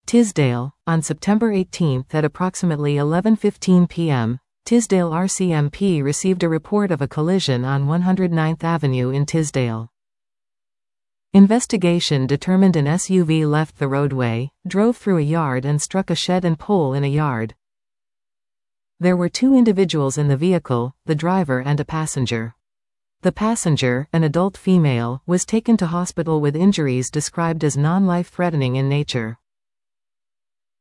Tisdale, on September 18 at approximately 11:15 p.m., Tisdale RCMP received a report of a collision on 109th Avenue in Tisdale. Investigation determined an SUV left the roadway, drove through a yard and struck a shed and pole in a yard. There were two individuals in the vehicle, the driver and a passenger. The passenger, an adult female, was taken to hospital with injuries described as non-life-threatening in nature.